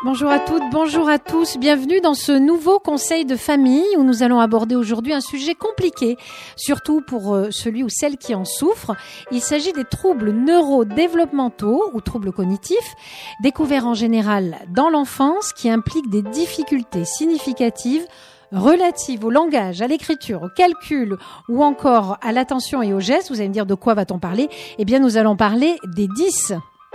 Bonjour à toutes, bonjour à tous. Bienvenue dans ce nouveau conseil de famille où nous allons aborder aujourd'hui un sujet compliqué, surtout pour celui ou celle qui en souffre. Il s'agit des troubles neurodéveloppementaux ou troubles cognitifs, découverts en général dans l'enfance, qui impliquent des difficultés significatives relatives au langage, à l'écriture, au calcul ou encore à l'attention et au geste. Vous allez me dire de quoi va-t-on parler ? Eh bien, nous allons parler des 10.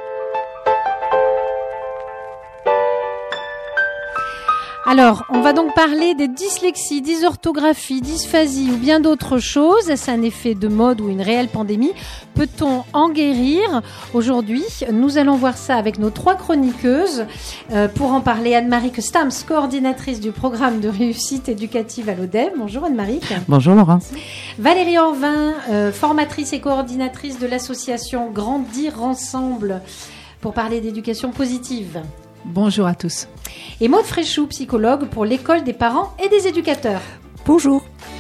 Alors, on va donc parler des dyslexies, dysorthographies, dysphasie ou bien d'autres choses. Est-ce un effet de mode ou une réelle pandémie ? Peut-on en guérir ? Aujourd'hui, nous allons voir ça avec nos 3 chroniqueuses. Pour en parler, Anne-Marie Stams, coordinatrice du programme de réussite éducative à l'ODEV. Bonjour Anne-Marie. Bonjour Laura. Valérie Orvin, formatrice et coordinatrice de l'association Grandir Ensemble pour parler d'éducation positive. Bonjour à tous. Et Maude Fréchou, psychologue pour l'école des parents et des éducateurs. Bonjour.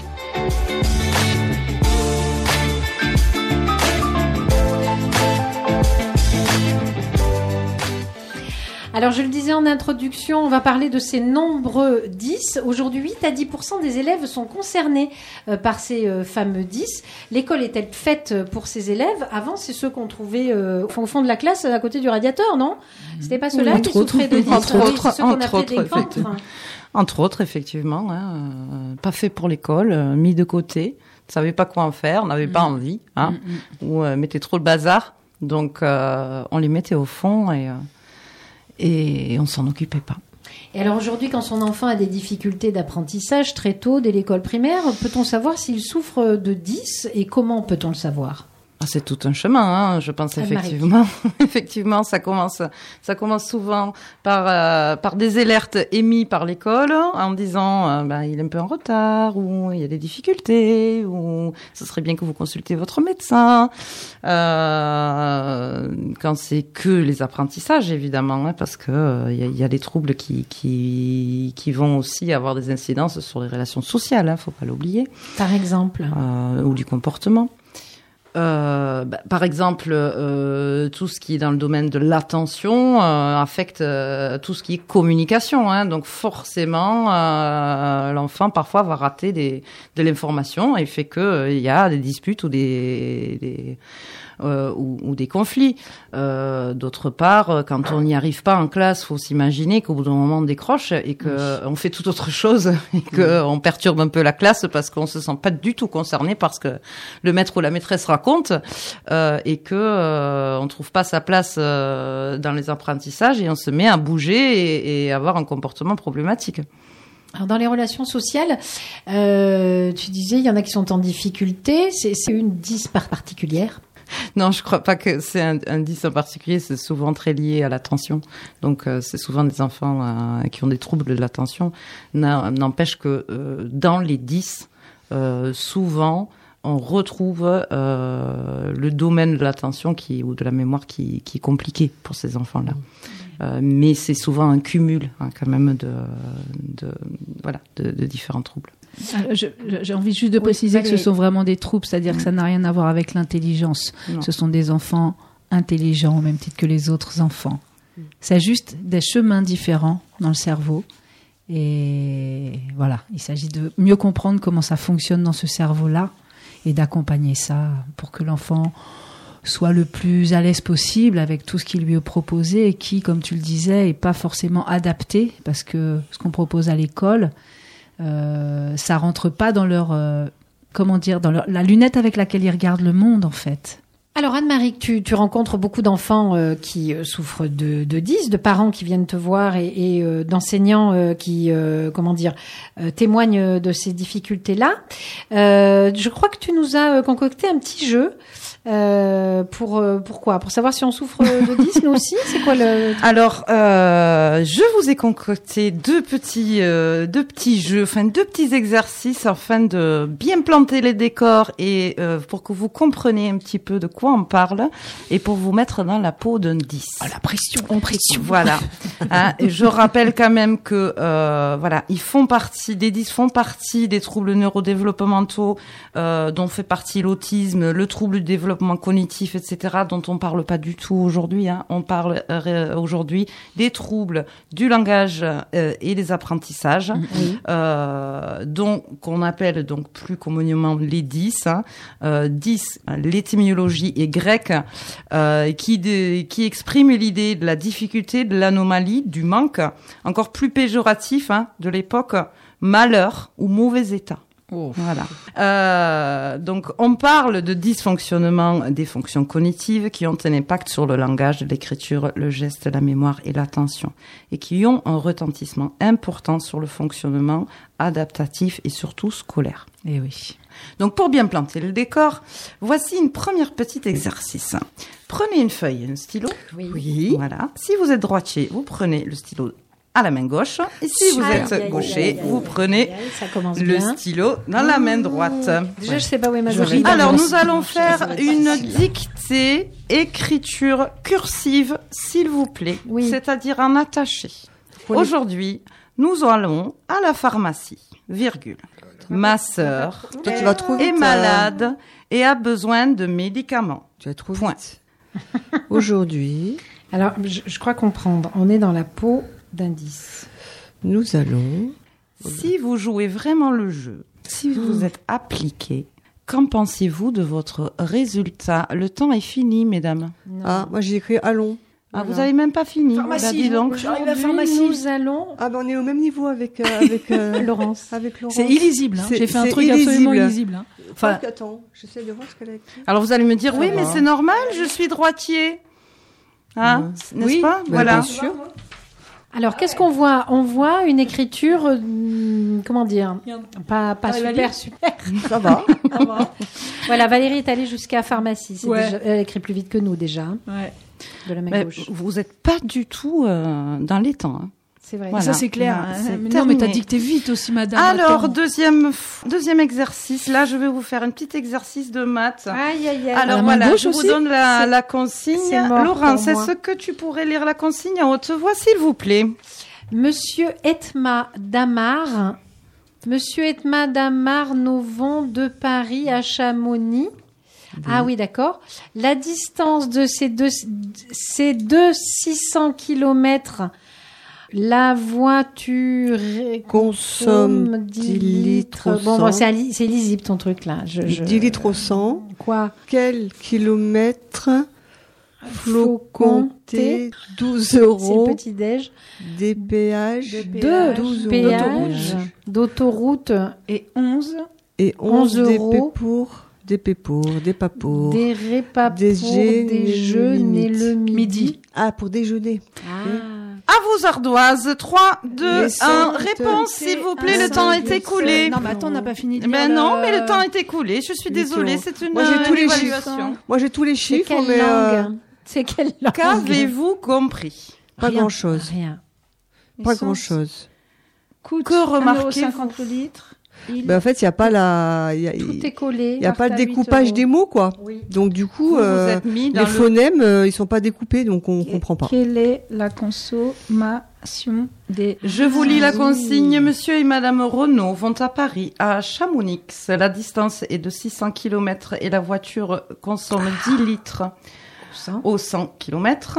Alors, je le disais en introduction, on va parler de ces nombreux 10. Aujourd'hui, 8 à 10% des élèves sont concernés par ces fameux 10. L'école est-elle faite pour ces élèves ? Avant, c'est ceux qu'on trouvait au fond de la classe, à côté du radiateur, non ? C'était pas ceux-là qui souffraient de 10, c'est ceux qu'on appelait des cancres. Entre autres, effectivement. Pas fait pour l'école, mis de côté, ne savait pas quoi en faire, n'avait pas envie, ou mettait trop le bazar. Donc, on les mettait au fond et on s'en occupait pas. Et alors aujourd'hui, quand son enfant a des difficultés d'apprentissage très tôt, dès l'école primaire, peut-on savoir s'il souffre de 10 et comment peut-on le savoir ? C'est tout un chemin, je pense, effectivement. Effectivement, ça commence souvent par des alertes émis par l'école en disant il est un peu en retard, ou il y a des difficultés, ou ce serait bien que vous consultez votre médecin. Quand c'est que les apprentissages, évidemment, parce que il y a des troubles qui vont aussi avoir des incidences sur les relations sociales, faut pas l'oublier. Par exemple, ou du comportement. Par exemple, tout ce qui est dans le domaine de l'attention affecte tout ce qui est communication. Donc forcément, l'enfant parfois va rater de l'information et fait que il y a des disputes ou des conflits. D'autre part, quand on n'y arrive pas en classe, faut s'imaginer qu'au bout d'un moment on décroche et que on fait tout autre chose et que on perturbe un peu la classe parce qu'on se sent pas du tout concerné par ce que le maître ou la maîtresse raconte et que on trouve pas sa place dans les apprentissages et on se met à bouger et avoir un comportement problématique. Alors dans les relations sociales, tu disais il y en a qui sont en difficulté. C'est une 10 particulière. Non, je crois pas que c'est un 10 en particulier, c'est souvent très lié à l'attention. Donc c'est souvent des enfants qui ont des troubles de l'attention. N'empêche que dans les 10, souvent on retrouve le domaine de l'attention ou de la mémoire qui est compliqué pour ces enfants-là. Mais c'est souvent un cumul quand même de différents troubles. J'ai envie juste de préciser que ce sont vraiment des troubles, c'est-à-dire que ça n'a rien à voir avec l'intelligence. Non. Ce sont des enfants intelligents au même titre que les autres enfants. C'est juste des chemins différents dans le cerveau. Et voilà, il s'agit de mieux comprendre comment ça fonctionne dans ce cerveau-là et d'accompagner ça pour que l'enfant soit le plus à l'aise possible avec tout ce qui lui est proposé et qui, comme tu le disais, est pas forcément adapté parce que ce qu'on propose à l'école, ça rentre pas dans leur la lunette avec laquelle ils regardent le monde en fait. Alors Anne-Marie, tu rencontres beaucoup d'enfants qui souffrent de 10, de parents qui viennent te voir et d'enseignants qui témoignent de ces difficultés-là. Je crois que tu nous as concocté un petit jeu. Pourquoi ? Pour savoir si on souffre de 10, nous aussi ? C'est quoi le... Alors, je vous ai concocté deux petits jeux, enfin 2 petits exercices afin de bien planter les décors et pour que vous compreniez un petit peu de quoi quoi on parle et pour vous mettre dans la peau d'un 10. Ah, la pression, on pression. Voilà. Et je rappelle quand même que les 10 font partie des troubles neurodéveloppementaux dont fait partie l'autisme, le trouble du développement cognitif, etc., dont on parle pas du tout aujourd'hui. On parle aujourd'hui des troubles du langage et des apprentissages, qu'on appelle donc plus communément les 10. 10, l'étymologie est grecque, qui exprime l'idée de la difficulté, de l'anomalie, du manque, encore plus péjoratif de l'époque, malheur ou mauvais état. Oh. Voilà. Donc, on parle de dysfonctionnement des fonctions cognitives qui ont un impact sur le langage, l'écriture, le geste, la mémoire et l'attention, et qui ont un retentissement important sur le fonctionnement adaptatif et surtout scolaire. Eh oui. Donc, pour bien planter le décor, voici une première petite exercice. Prenez une feuille et un stylo. Oui. Voilà. Si vous êtes droitier, vous prenez le stylo à la main gauche. Et si vous êtes gaucher, vous prenez le stylo dans la main droite. Déjà, je sais pas où est ma Alors, nous allons faire une dictée écriture cursive, s'il vous plaît. Oui. C'est-à-dire en attaché. Aujourd'hui, nous allons à la pharmacie, virgule. Ma sœur est malade et a besoin de médicaments. Tu vas trop Point. vite. Aujourd'hui, Alors, je crois comprendre. On est dans la peau d'un 10. nous allons... Si vous jouez vraiment le jeu, si vous êtes appliqué, qu'en pensez-vous de votre résultat? Le temps est fini, mesdames. Non. Ah, moi j'ai écrit allons. Ah, vous avez même pas fini. Pharmacie, Bah, dis donc. j'arrive à la Aujourd'hui, pharmacie. nous allons... Ah ben on est au même niveau avec Laurence. avec Laurence. C'est illisible. Hein. C'est- J'ai fait un c'est truc absolument illisible. illisible. Hein. Enfin, attends, j'essaie de voir ce qu'elle a écrit. Alors vous allez me dire, oui, Ça mais va. c'est normal, je suis droitier. Hein, n'est-ce Oui, pas? bah, Voilà. bien sûr. Alors, qu'est-ce qu'on voit? On voit une écriture, comment dire? Pas super. Ça va. Voilà, Valérie est allée jusqu'à pharmacie. C'est Ouais. déjà- elle écrit plus vite que nous, déjà, hein, Ouais. de la main Mais gauche. vous n'êtes pas du tout dans les temps. Hein. C'est vrai. Voilà. Ça c'est clair. Voilà, hein. c'est Mais non, mais t'as terminé. dicté vite aussi, madame. Alors, Attends. deuxième exercice. Là, je vais vous faire un petit exercice de maths. Aïe, aïe, aïe. Alors la main voilà, gauche je vous aussi donne la consigne. c'est mort Laurence, pour moi. est-ce que tu pourrais lire la consigne à haute voix, s'il vous plaît? Monsieur Etma Damar, Novon de Paris à Chamonix. Ah oui, d'accord. La distance de ces deux 600 kilomètres. La voiture Consomme 10 litres au Bon, 100. c'est lisible ton truc là. 10 litres au 100. Quoi? Quel kilomètre Faut faut compter 12 C'est euros le petit déj. des péages Deux 12 péages d'autoroute, Et 11. et 11 11 euros. des pépours, des papours. des repas Des pour déjeuner le midi. Ah, pour déjeuner. À vos ardoises, 3, 2, Les 1, cinq, réponse, s'il vous plaît, le temps est écoulé. Non, mais attends, on n'a pas fini de Ben lire non, le- mais le temps est écoulé, je suis désolée, c'est une, Moi, j'ai tous les évaluation. Moi, j'ai tous les C'est chiffres, quelle mais langue? C'est quelle langue? Qu'avez-vous compris? pas Rien. grand-chose. Rien. Pas Essence grand-chose. Coûte Que remarquez-vous 1,50 € le litre. Il- Ben, en fait, il n'y a pas Tout est collé. il y a pas le Carte à 8 découpage euros. des mots, quoi. Oui. Donc, du coup, Vous vous êtes mis dans les le... phonèmes, ils sont pas découpés, donc on comprend pas. Quelle est la consommation des... Je vous lis la oui. consigne. Monsieur et Madame Renaud vont à Paris, à Chamonix. La distance est de 600 km et la voiture consomme 10 litres au 100 km.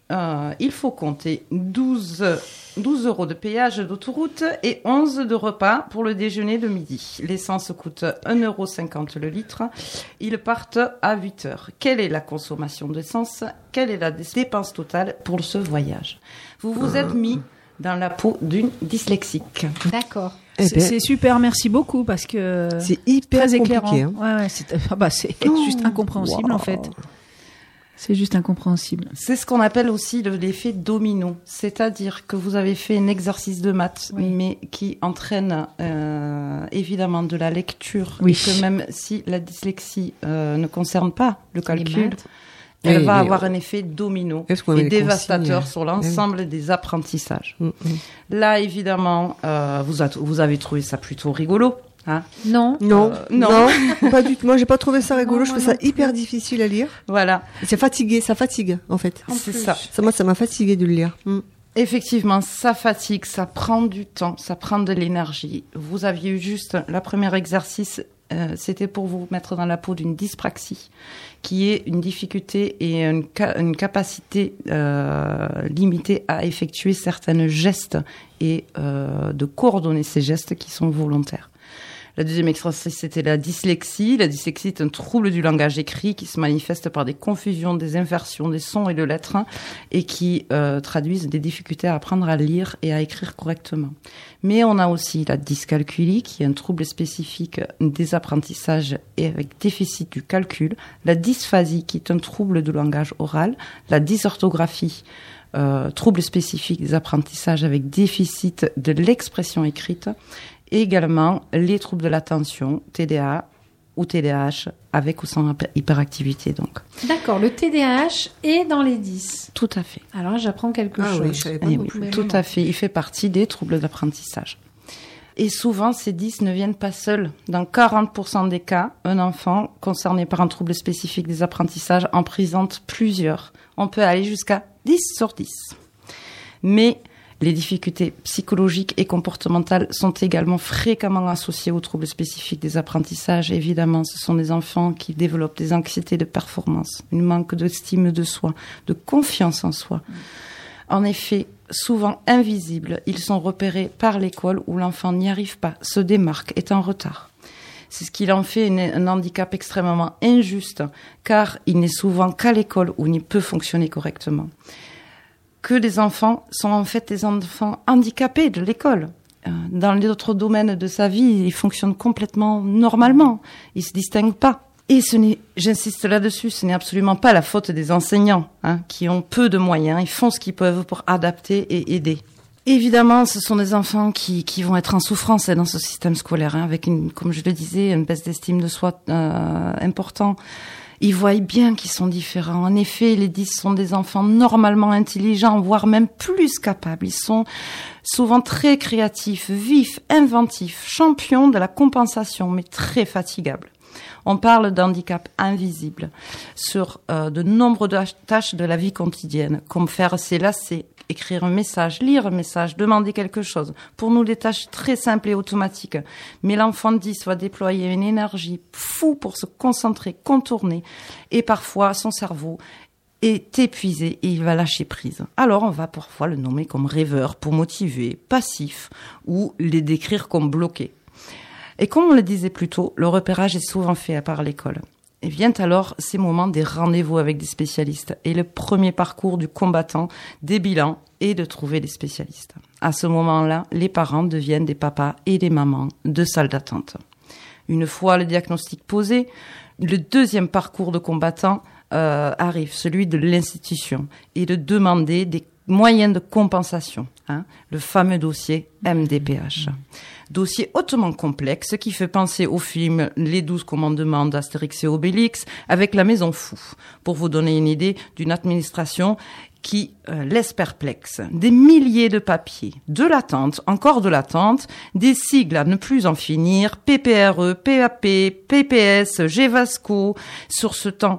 Il faut compter 12 euros de péage d'autoroute et 11 de repas pour le déjeuner de midi. L'essence coûte 1,50 € le litre. Ils partent à 8 heures. Quelle est la consommation d'essence? Quelle est la dépense totale pour ce voyage? Vous vous êtes mis dans la peau d'une dyslexique. D'accord. Eh ben, C'est super, merci beaucoup, parce que... c'est hyper très compliqué. éclairant. Hein. Ouais, c'est c'est Oh, juste incompréhensible, wow. en fait. C'est juste incompréhensible. C'est ce qu'on appelle aussi l'effet domino. C'est-à-dire que vous avez fait un exercice de maths, Oui. mais qui entraîne évidemment de la lecture. Oui. Et que même si la dyslexie ne concerne pas le Les calcul, maths. elle Oui, va mais avoir un effet domino Est-ce qu'on et met les dévastateur consignes sur l'ensemble des apprentissages. Mm, mm. Là, évidemment, vous avez trouvé ça plutôt rigolo. Hein? Non. Non, non. pas du tout. Moi, j'ai pas trouvé ça rigolo. Non, Je moi trouve ça non plus. hyper difficile à lire. Voilà, C'est fatigué, ça fatigue en fait. c'est ça. Ça, moi, ça m'a fatigué de le lire. Effectivement, ça fatigue, ça prend du temps, ça prend de l'énergie. Vous aviez eu juste le premier exercice, c'était pour vous mettre dans la peau d'une dyspraxie, qui est une difficulté et une capacité limitée à effectuer certains gestes et de coordonner ces gestes qui sont volontaires. La deuxième exercice, c'était la dyslexie. La dyslexie est un trouble du langage écrit qui se manifeste par des confusions, des inversions, des sons et de lettres et qui traduisent des difficultés à apprendre à lire et à écrire correctement. Mais on a aussi la dyscalculie qui est un trouble spécifique des apprentissages et avec déficit du calcul. La dysphasie qui est un trouble du langage oral. La dysorthographie, trouble spécifique des apprentissages avec déficit de l'expression écrite. Et également les troubles de l'attention, TDA ou TDAH, avec ou sans hyperactivité. Donc. D'accord, le TDAH est dans les 10. Tout à fait. Alors, j'apprends quelque chose. Oui, je savais pas Et non oui, plus. tout à fait. Il fait partie des troubles d'apprentissage. Et souvent, ces 10 ne viennent pas seuls. Dans 40% des cas, un enfant concerné par un trouble spécifique des apprentissages en présente plusieurs. On peut aller jusqu'à 10 sur 10. Mais les difficultés psychologiques et comportementales sont également fréquemment associées aux troubles spécifiques des apprentissages. Évidemment, ce sont des enfants qui développent des anxiétés de performance, un manque d'estime de soi, de confiance en soi. En effet, souvent invisibles, ils sont repérés par l'école où l'enfant n'y arrive pas, se démarque, est en retard. C'est ce qui en fait un handicap extrêmement injuste, car il n'est souvent qu'à l'école où il peut fonctionner correctement. Que les enfants sont en fait des enfants handicapés de l'école. Dans les autres domaines de sa vie, ils fonctionnent complètement normalement. Ils se distinguent pas. Et j'insiste là-dessus, ce n'est absolument pas la faute des enseignants, qui ont peu de moyens. Ils font ce qu'ils peuvent pour adapter et aider. Évidemment, ce sont des enfants qui vont être en souffrance dans ce système scolaire, avec comme je le disais, une baisse d'estime de soi important. Ils voient bien qu'ils sont différents. En effet, les 10 sont des enfants normalement intelligents, voire même plus capables. Ils sont souvent très créatifs, vifs, inventifs, champions de la compensation, mais très fatigables. On parle d'handicap invisible sur de nombreuses tâches de la vie quotidienne, comme faire ses lacets, écrire un message, lire un message, demander quelque chose. Pour nous, des tâches très simples et automatiques. Mais l'enfant de 10 va déployer une énergie fou pour se concentrer, contourner. Et parfois, son cerveau est épuisé et il va lâcher prise. Alors, on va parfois le nommer comme rêveur pour motiver, passif, ou les décrire comme bloqué. Et comme on le disait plus tôt, le repérage est souvent fait par l'école. Et vient alors ces moments des rendez-vous avec des spécialistes et le premier parcours du combattant, des bilans et de trouver des spécialistes. À ce moment-là, les parents deviennent des papas et des mamans de salle d'attente. Une fois le diagnostic posé, le deuxième parcours de combattant arrive, celui de l'institution, et de demander des moyens de compensation, le fameux dossier MDPH. Dossier hautement complexe qui fait penser au film Les 12 commandements d'Astérix et Obélix avec la maison fou, pour vous donner une idée d'une administration qui laisse perplexe. Des milliers de papiers, de l'attente, encore de l'attente, des sigles à ne plus en finir, PPRE, PAP, PPS, GEVASCO, sur ce temps.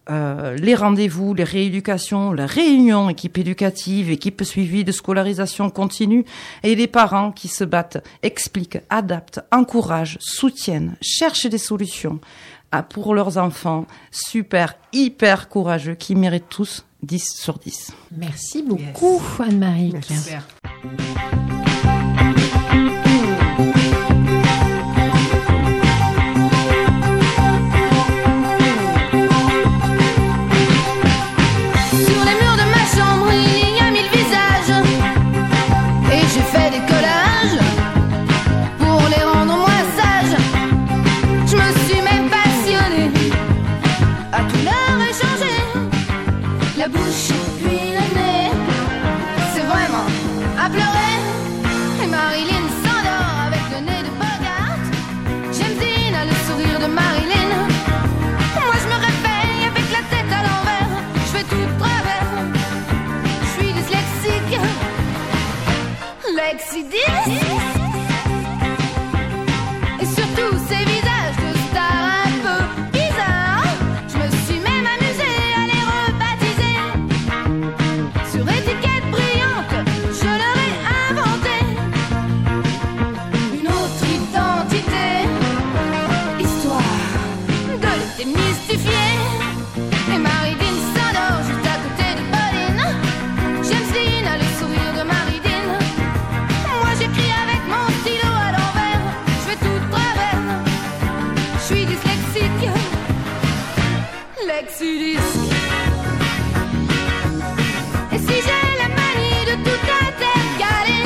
Les rendez-vous, les rééducations, la réunion, équipe éducative, équipe suivie de scolarisation continue, et les parents qui se battent, expliquent, adaptent, encouragent, soutiennent, cherchent des solutions pour leurs enfants, super, hyper courageux, qui méritent tous 10 sur 10. Merci beaucoup, Anne-Marie. Super. La bouche, puis le nez, c'est vraiment à pleurer. mystifiée. Et Marilyn s'endort juste à côté de Pauline. James Dean a le sourire de Marilyn. Moi j'écris avec mon stylo à l'envers. Je fais tout de travers. Je suis dyslexique. Lexidisque. Et si j'ai la manie de tout intercaler,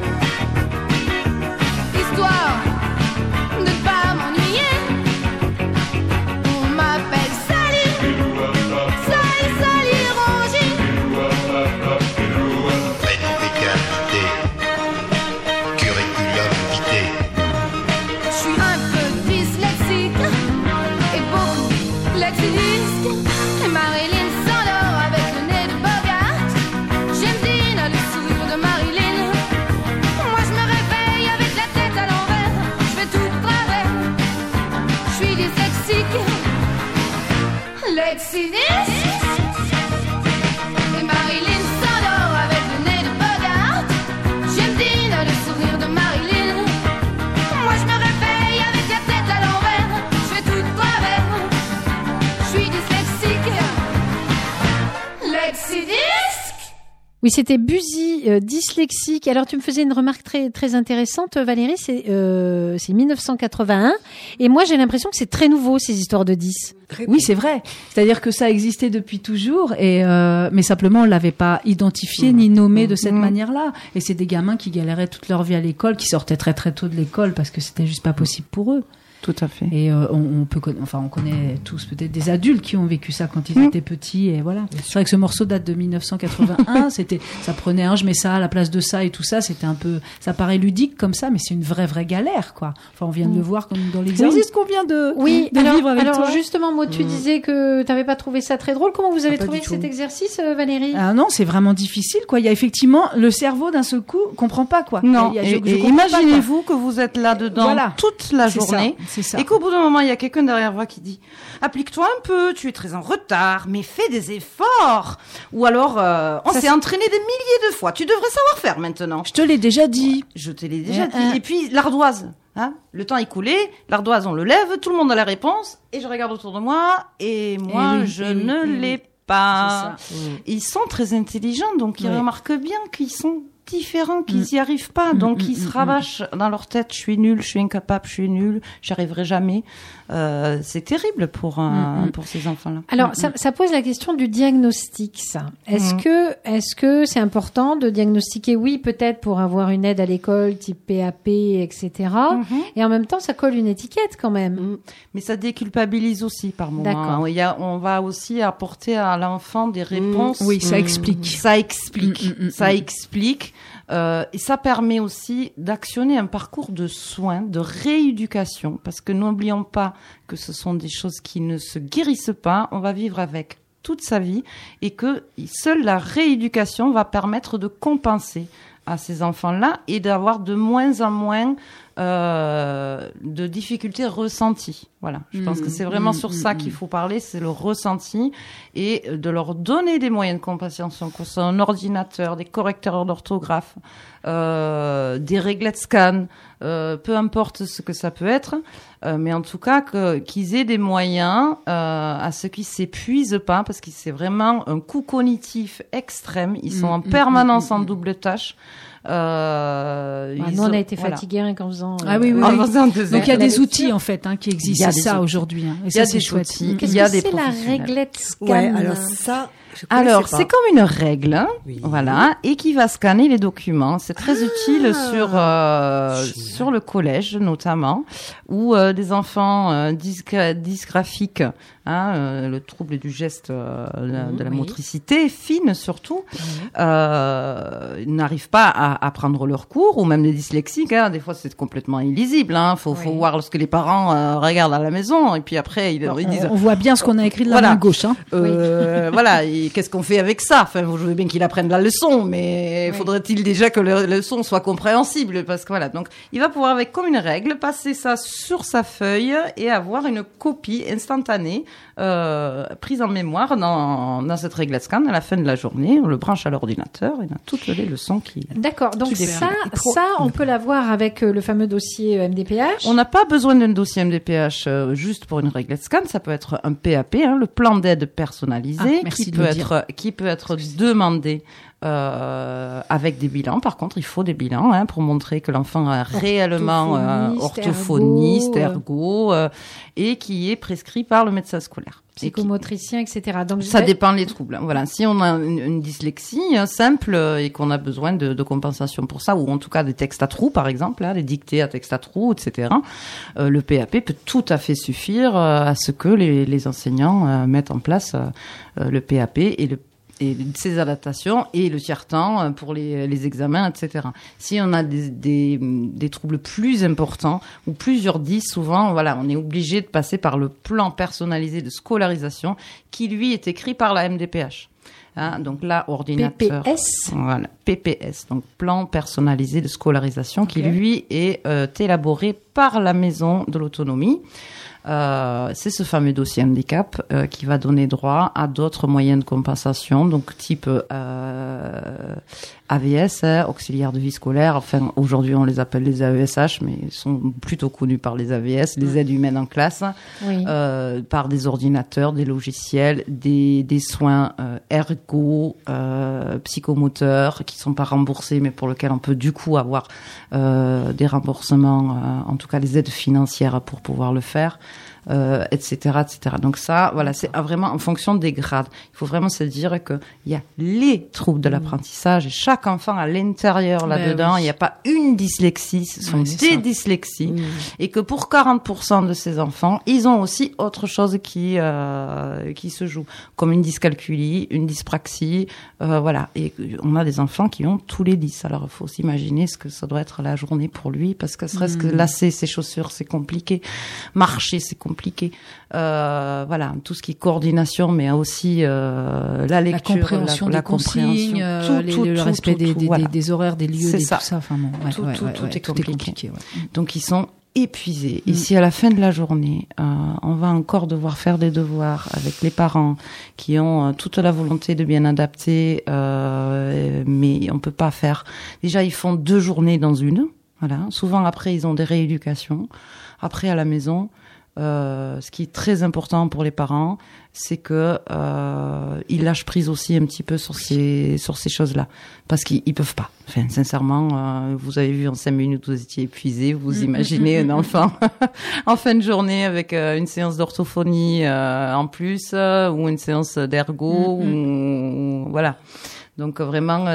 histoire de ne pas m'ennuyer, on m'appelle Sally, Sally, Sally Rangy. Prédicalité, curriculum vitae. Je suis un peu dyslexique et beaucoup lexidisque. Et Marilyn s'endort avec le nez de Bogart. James Dean a le sourire de Marilyn. Moi je me réveille avec la tête à l'envers. Je fais tout de travers. Je suis dyslexique, lexidisque. Et Marilyn s'endort avec le nez de Bogart. James Dean a le sourire de Marilyn. Moi je me réveille avec la tête à l'envers. Je fais tout de travers. Je suis dyslexique, lexidisque. Oui, c'était Buzy, dyslexique. Alors, tu me faisais une remarque très très intéressante, Valérie. C'est 1981, et moi j'ai l'impression que c'est très nouveau ces histoires de 10. Oui, c'est vrai. C'est-à-dire que ça existait depuis toujours, et mais simplement on l'avait pas identifié ni nommé de cette manière-là. Et c'est des gamins qui galéraient toute leur vie à l'école, qui sortaient très très tôt de l'école parce que c'était juste pas possible pour eux. Tout à fait. Et on connaît tous peut-être des adultes qui ont vécu ça quand ils étaient petits, et voilà. C'est vrai que ce morceau date de 1981. Ça prenait je mets ça à la place de ça et tout ça. C'était un peu, ça paraît ludique comme ça, mais c'est une vraie galère, quoi. Enfin, on vient de le voir comme dans l'exercice qu'on vient de vivre avec toi. Alors justement, moi, tu disais que t'avais pas trouvé ça très drôle. Comment vous avez trouvé cet exercice, Valérie? Ah non, c'est vraiment difficile, quoi. Il y a effectivement le cerveau d'un seul coup comprend pas, quoi. Non. Je comprends Imaginez-vous que vous êtes là-dedans toute la journée. C'est ça. Et qu'au bout d'un moment, il y a quelqu'un derrière vous qui dit « Applique-toi un peu, tu es très en retard, mais fais des efforts !» Ou alors « On s'est entraîné des milliers de fois, tu devrais savoir faire maintenant. » Je te l'ai déjà dit. Je te l'ai déjà dit. Et puis, l'ardoise. Le temps est coulé, l'ardoise, on le lève, tout le monde a la réponse, et je regarde autour de moi, et moi, je ne l'ai pas. Ils sont très intelligents, donc ils remarquent bien qu'ils sont différents, qu'ils n'y arrivent pas, donc ils se rabâchent dans leur tête, je suis nul, je suis incapable, je suis nul, j'y arriverai jamais. C'est terrible pour ces enfants-là. Alors, ça pose la question du diagnostic, ça. Est-ce que c'est important de diagnostiquer, oui, peut-être pour avoir une aide à l'école, type PAP, etc. Et en même temps, ça colle une étiquette quand même. Mais ça déculpabilise aussi par moment. D'accord. On va aussi apporter à l'enfant des réponses. Oui, ça explique. Ça explique. Et ça permet aussi d'actionner un parcours de soins, de rééducation, parce que n'oublions pas que ce sont des choses qui ne se guérissent pas, on va vivre avec toute sa vie, et que seule la rééducation va permettre de compenser à ces enfants-là et d'avoir de moins en moins de difficultés ressenties. Voilà, je pense que c'est vraiment sur ça qu'il faut parler, c'est le ressenti, et de leur donner des moyens de compensation, que ce soit un ordinateur, des correcteurs d'orthographe, des réglettes scan, peu importe ce que ça peut être, mais en tout cas qu'ils aient des moyens à ce qu'ils s'épuisent pas, parce que c'est vraiment un coût cognitif extrême. Ils sont en permanence en double tâche. Nous, on a été fatigués rien qu'en faisant. Oui. En faisant Donc il y a des outils en fait qui existent, c'est ça aujourd'hui. Et il y a ça, c'est des chouette. outils. Qu'est-ce Il y a que des c'est la professionnels. réglette scan? Ouais, alors ça, je connaissais Alors, pas. c'est comme une règle, Oui. voilà, et qui va scanner les documents. C'est très utile sur le collège, notamment, où des enfants dysgraphiques, le trouble du geste, de la motricité fine surtout, n'arrivent pas à prendre leur cours, ou même des dyslexiques. Des fois, c'est complètement illisible. Faut voir ce que les parents regardent à la maison, et puis après, ils disent. On voit bien ce qu'on a écrit de la Voilà. main gauche. Voilà, qu'est-ce qu'on fait avec ça? Enfin, je veux bien qu'il apprenne la leçon, mais faudrait-il déjà que la leçon soit compréhensible? Parce que voilà, donc il va pouvoir, avec comme une règle, passer ça sur sa feuille et avoir une copie instantanée prise en mémoire dans cette règle scan à la fin de la journée. On le branche à l'ordinateur et il a toutes les leçons qui... D'accord, donc ça, on peut l'avoir avec le fameux dossier MDPH. On n'a pas besoin d'un dossier MDPH juste pour une règle scan, ça peut être un PAP, le plan d'aide personnalisé, qui peut être demandé avec des bilans. Par contre, il faut des bilans pour montrer que l'enfant est réellement orthophoniste, ergo, et qui est prescrit par le médecin scolaire. Psychomotricien, etc. Donc, ça dépend les troubles. Voilà, si on a une dyslexie simple et qu'on a besoin de compensation pour ça, ou en tout cas des textes à trous, par exemple, des dictées à texte à trous, etc., le PAP peut tout à fait suffire à ce que les enseignants mettent en place le PAP et ses adaptations et le tiers-temps pour les examens, etc. Si on a des troubles plus importants ou plusieurs 10, souvent, voilà, on est obligé de passer par le plan personnalisé de scolarisation qui, lui, est écrit par la MDPH. Donc là, ordinateur. PPS. Voilà, PPS, donc plan personnalisé de scolarisation, qui, lui, est élaboré par la Maison de l'Autonomie. C'est ce fameux dossier handicap qui va donner droit à d'autres moyens de compensation, donc type AVS, auxiliaires de vie scolaire. Enfin, aujourd'hui, on les appelle les AESH, mais ils sont plutôt connus par les AVS, les aides humaines en classe, par des ordinateurs, des logiciels, des soins ergo, psychomoteurs, qui sont pas remboursés, mais pour lesquels on peut du coup avoir des remboursements, en tout cas des aides financières pour pouvoir le faire. Etc., etc. Donc ça, voilà, c'est vraiment en fonction des grades. Il faut vraiment se dire que il y a les troubles de l'apprentissage et chaque enfant à l'intérieur là-dedans, il n'y a pas une dyslexie, ce sont des dyslexies, et que pour 40% de ces enfants, ils ont aussi autre chose qui se joue, comme une dyscalculie, une dyspraxie, voilà. Et on a des enfants qui ont tous les 10. Alors il faut s'imaginer ce que ça doit être la journée pour lui, parce que serait-ce que lasser ses chaussures, c'est compliqué, marcher, c'est compliqué. Voilà, tout ce qui est coordination, mais aussi la lecture, la compréhension des consignes, le respect des horaires, des lieux, tout ça. Enfin, tout est compliqué. Donc ils sont épuisés. Et si à la fin de la journée, on va encore devoir faire des devoirs avec les parents qui ont toute la volonté de bien adapter, mais on peut pas faire. Déjà, ils font 2 journées dans une. Voilà. Souvent après, ils ont des rééducations. Après, à la maison. Ce qui est très important pour les parents, c'est que ils lâchent prise aussi un petit peu sur ces choses-là, parce qu'ils peuvent pas. Enfin, sincèrement, vous avez vu en 5 minutes vous étiez épuisé. Vous imaginez un enfant en fin de journée avec une séance d'orthophonie en plus ou une séance d'ergo ou voilà. Donc vraiment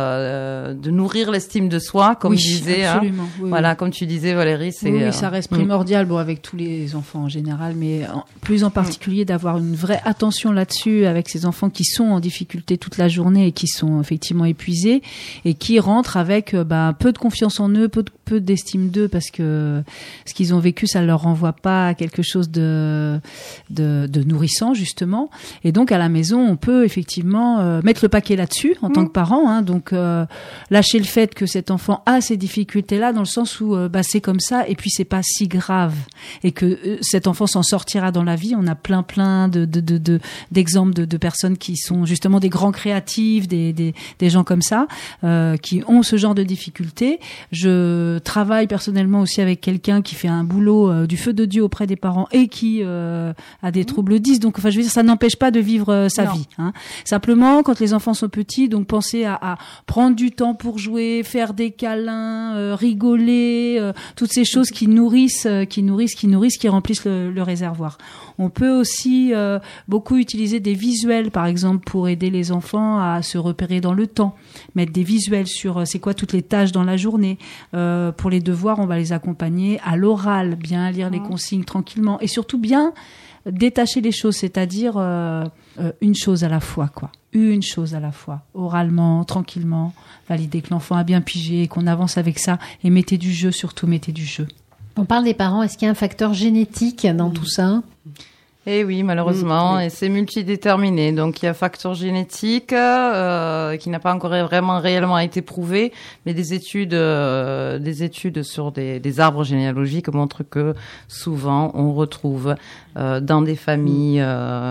de nourrir l'estime de soi, comme disait, voilà, comme tu disais Valérie, c'est oui, ça reste primordial, bon, avec tous les enfants en général, mais plus en particulier d'avoir une vraie attention là-dessus avec ces enfants qui sont en difficulté toute la journée et qui sont effectivement épuisés et qui rentrent avec peu de confiance en eux, peu d'estime d'eux, parce que ce qu'ils ont vécu, ça leur renvoie pas à quelque chose de nourrissant justement. Et donc à la maison, on peut effectivement mettre le paquet là-dessus en tant que parent, donc lâcher le fait que cet enfant a ces difficultés-là, dans le sens où c'est comme ça et puis c'est pas si grave et que cet enfant s'en sortira dans la vie. On a plein d'exemples de personnes qui sont justement des grands créatifs, des gens comme ça qui ont ce genre de difficultés. Je travaille personnellement aussi avec quelqu'un qui fait un boulot du feu de Dieu auprès des parents et qui a des troubles 10. Donc enfin, je veux dire, ça n'empêche pas de vivre sa vie. Simplement, quand les enfants sont petits, donc pensez à prendre du temps pour jouer, faire des câlins, rigoler, toutes ces choses qui nourrissent, qui remplissent le réservoir. On peut aussi beaucoup utiliser des visuels, par exemple, pour aider les enfants à se repérer dans le temps. Mettre des visuels sur c'est quoi toutes les tâches dans la journée. Pour les devoirs, on va les accompagner à l'oral, bien lire les consignes tranquillement et surtout bien détacher les choses, c'est-à-dire une chose à la fois, quoi. Une chose à la fois, oralement, tranquillement, valider que l'enfant a bien pigé et qu'on avance avec ça, et mettez du jeu, surtout mettez du jeu. On parle des parents, est-ce qu'il y a un facteur génétique dans tout ça ? Et oui, malheureusement, et c'est multidéterminé. Donc il y a facteur génétique qui n'a pas encore vraiment réellement été prouvé, mais des études sur des arbres généalogiques montrent que souvent on retrouve dans des familles,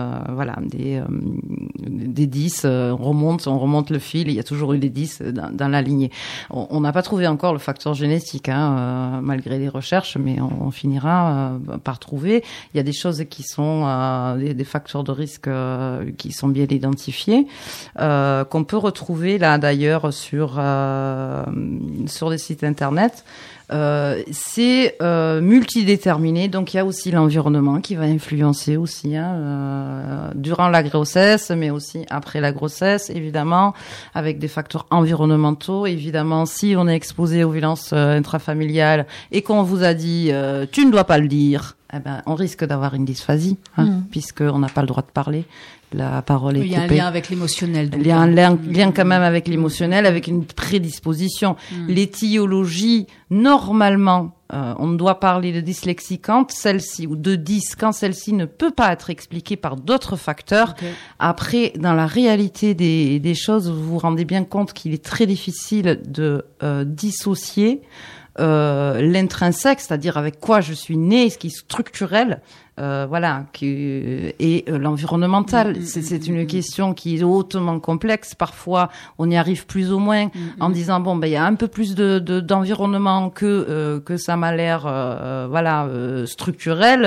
des 10, on remonte le fil, il y a toujours eu des 10 dans la lignée. On n'a pas trouvé encore le facteur génétique, malgré les recherches, mais on finira par trouver. Il y a des choses qui sont des facteurs de risque qui sont bien identifiés, qu'on peut retrouver là d'ailleurs sur des sites internet. C'est multidéterminé, donc il y a aussi l'environnement qui va influencer aussi durant la grossesse, mais aussi après la grossesse, évidemment, avec des facteurs environnementaux. Évidemment, si on est exposé aux violences intrafamiliales et qu'on vous a dit tu ne dois pas le dire, on risque d'avoir une dysphasie, puisqu'on n'a pas le droit de parler. La parole est coupée. Il y a un lien avec l'émotionnel. Il y a un lien quand même avec l'émotionnel, avec une prédisposition. L'étiologie, normalement, on doit parler de dyslexie quand celle-ci, ou de dys quand celle-ci ne peut pas être expliquée par d'autres facteurs. Okay. Après, dans la réalité des choses, vous vous rendez bien compte qu'il est très difficile de dissocier l'intrinsèque, c'est-à-dire avec quoi je suis née, ce qui est structurel, et l'environnemental. C'est une question qui est hautement complexe. Parfois, on y arrive plus ou moins en disant il y a un peu plus d'environnement que ça m'a l'air, structurel,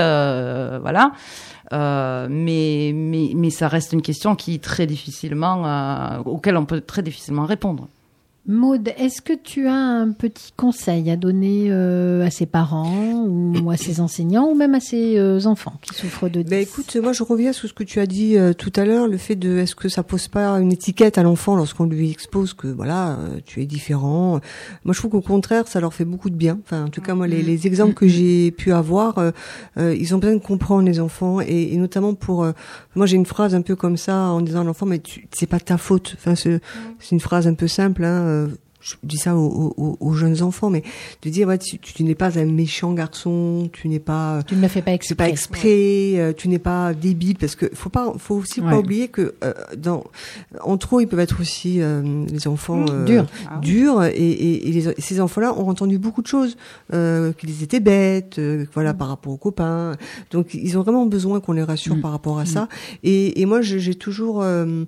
mais ça reste une question qui est très difficilement, auquel on peut très difficilement répondre. Maude, est-ce que tu as un petit conseil à donner à ses parents ou à ses enseignants ou même à ses enfants qui souffrent de dys? Écoute, moi je reviens sur ce que tu as dit tout à l'heure, le fait de est-ce que ça pose pas une étiquette à l'enfant lorsqu'on lui expose que tu es différent. Moi je trouve qu'au contraire ça leur fait beaucoup de bien. Enfin en tout cas moi les exemples que j'ai pu avoir, ils ont besoin de comprendre les enfants et notamment pour moi j'ai une phrase un peu comme ça en disant à l'enfant mais c'est pas ta faute. Enfin c'est une phrase un peu simple je dis ça aux jeunes enfants, mais de dire tu n'es pas un méchant garçon, tu ne le fais pas exprès, tu n'es pas débile, parce que faut aussi pas oublier que entre eux ils peuvent être aussi les enfants durs et ces enfants-là ont entendu beaucoup de choses, qu'ils étaient bêtes, par rapport aux copains, donc ils ont vraiment besoin qu'on les rassure par rapport à ça. Et moi j'ai toujours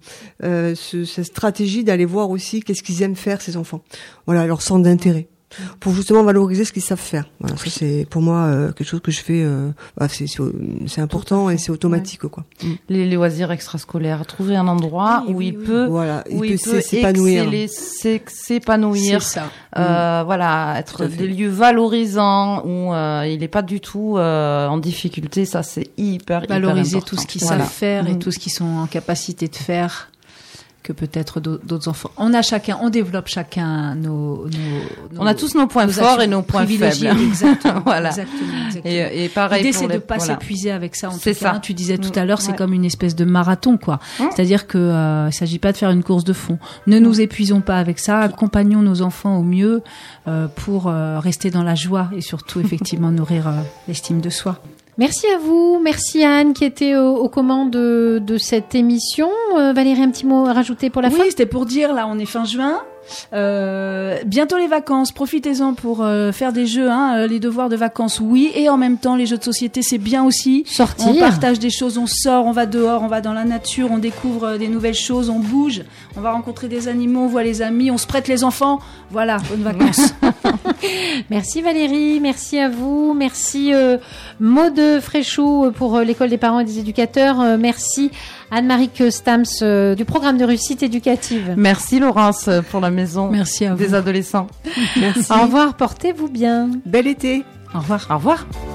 cette stratégie d'aller voir aussi qu'est-ce qu'ils aiment faire ces enfants. Voilà, leur centre d'intérêt. Pour justement valoriser ce qu'ils savent faire. Voilà, ça c'est pour moi quelque chose que je fais. C'est important et c'est automatique quoi. Les loisirs extrascolaires, trouver un endroit où il peut, s'épanouir. S'épanouir. C'est ça. Être des lieux valorisants où il n'est pas du tout en difficulté. Ça c'est hyper valoriser important. tout ce qu'ils savent faire et tout ce qu'ils sont en capacité de faire. Que peut-être d'autres enfants. On développe chacun on a tous nos points forts et nos points faibles. Exactement. Voilà. Exactement. Et pareil. L'idée, c'est de pas s'épuiser avec ça. En tout cas, tu disais tout à l'heure, c'est comme une espèce de marathon, quoi. C'est-à-dire que, il s'agit pas de faire une course de fond. Ne nous épuisons pas avec ça. Accompagnons nos enfants au mieux, pour rester dans la joie et surtout, effectivement, nourrir l'estime de soi. Merci à vous, merci Anne qui était aux commandes de cette émission. Valérie, un petit mot à rajouter pour la fin? Oui, c'était pour dire, là on est fin juin, bientôt les vacances, profitez-en pour faire des jeux, les devoirs de vacances, oui, et en même temps les jeux de société c'est bien aussi. Sortir. On partage des choses, on sort, on va dehors, on va dans la nature, on découvre des nouvelles choses, on bouge, on va rencontrer des animaux, on voit les amis, on se prête les enfants, voilà, bonnes vacances. Merci Valérie, merci à vous, merci Maude Fréchou pour l'école des parents et des éducateurs, merci Anne-Marie Stams du programme de réussite éducative. Merci Laurence pour la maison merci à vous. Des adolescents. Merci. Au revoir, portez-vous bien. Bel été. Au revoir. Au revoir.